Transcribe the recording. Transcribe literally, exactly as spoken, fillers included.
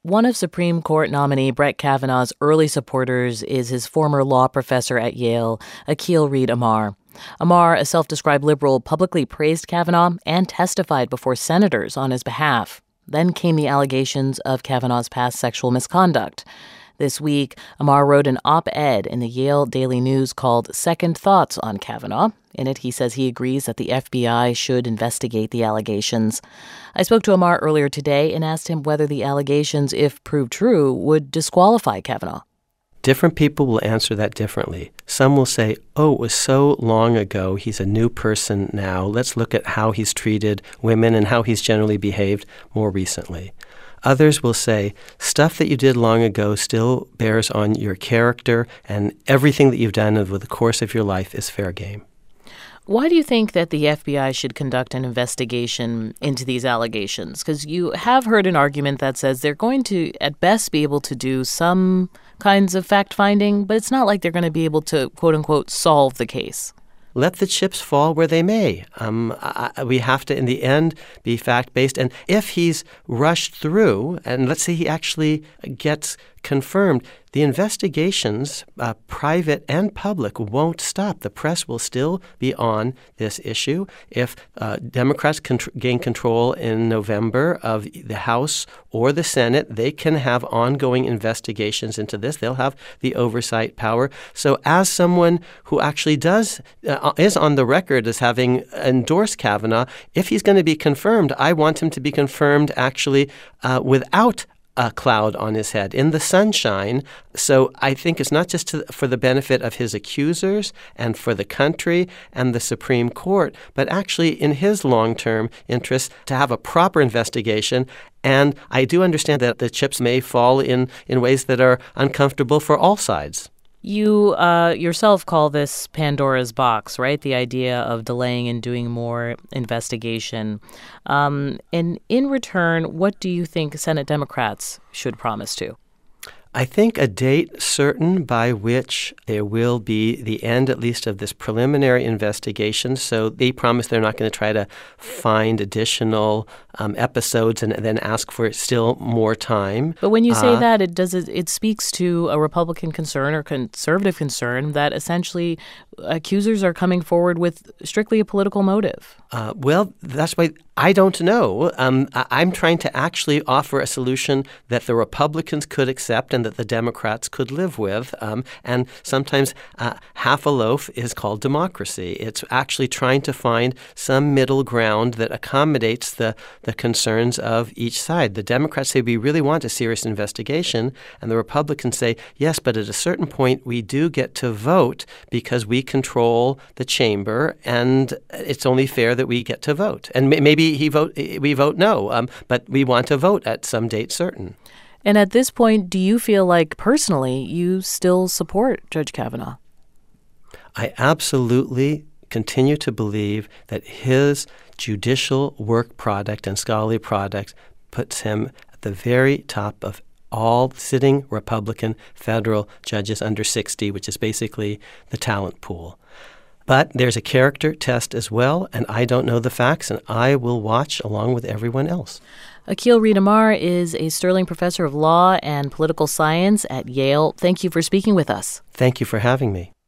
One of Supreme Court nominee Brett Kavanaugh's early supporters is his former law professor at Yale, Akhil Reed Amar. Amar, a self-described liberal, publicly praised Kavanaugh and testified before senators on his behalf. Then came the allegations of Kavanaugh's past sexual misconduct. This week, Amar wrote an op-ed in the Yale Daily News called Second Thoughts on Kavanaugh. In it, he says he agrees that the F B I should investigate the allegations. I spoke to Amar earlier today and asked him whether the allegations, if proved true, would disqualify Kavanaugh. Different people will answer that differently. Some will say, oh, it was so long ago, he's a new person now. Let's look at how he's treated women and how he's generally behaved more recently. Others will say, stuff that you did long ago still bears on your character, and everything that you've done over the course of your life is fair game. Why do you think that the F B I should conduct an investigation into these allegations? Because you have heard an argument that says they're going to, at best, be able to do some kinds of fact-finding, but it's not like they're going to be able to, quote-unquote, solve the case. Let the chips fall where they may. Um, I, we have to, in the end, be fact-based. And if he's rushed through, and let's say he actually gets confirmed, the investigations, uh, private and public, won't stop. The press will still be on this issue. If uh, Democrats contr- gain control in November of the House or the Senate, they can have ongoing investigations into this. They'll have the oversight power. So as someone who actually does uh, is on the record as having endorsed Kavanaugh, if he's going to be confirmed, I want him to be confirmed actually uh, without a cloud on his head, in the sunshine. So I think it's not just to, for the benefit of his accusers and for the country and the Supreme Court, but actually in his long-term interest to have a proper investigation. And I do understand that the chips may fall in, in ways that are uncomfortable for all sides. You uh, yourself call this Pandora's box, right? The idea of delaying and doing more investigation. Um, and in return, what do you think Senate Democrats should promise to? I think a date certain by which there will be the end, at least, of this preliminary investigation. So they promise they're not going to try to find additional um, episodes and then ask for still more time. But when you say uh, that, it does it, it speaks to a Republican concern or conservative concern that essentially accusers are coming forward with strictly a political motive. Uh, well, that's why I don't know. Um, I- I'm trying to actually offer a solution that the Republicans could accept and that the Democrats could live with. Um, and sometimes uh, half a loaf is called democracy. It's actually trying to find some middle ground that accommodates the, the concerns of each side. The Democrats say we really want a serious investigation, and the Republicans say, yes, but at a certain point we do get to vote because we control the chamber, and it's only fair that we get to vote. And may- maybe he vote we vote no, um, but we want to vote at some date certain. And at this point, do you feel like personally you still support Judge Kavanaugh? I absolutely continue to believe that his judicial work product and scholarly product puts him at the very top of all sitting Republican federal judges under sixty, which is basically the talent pool. But there's a character test as well, and I don't know the facts, and I will watch along with everyone else. Akhil Reed Amar is a Sterling Professor of Law and Political Science at Yale. Thank you for speaking with us. Thank you for having me.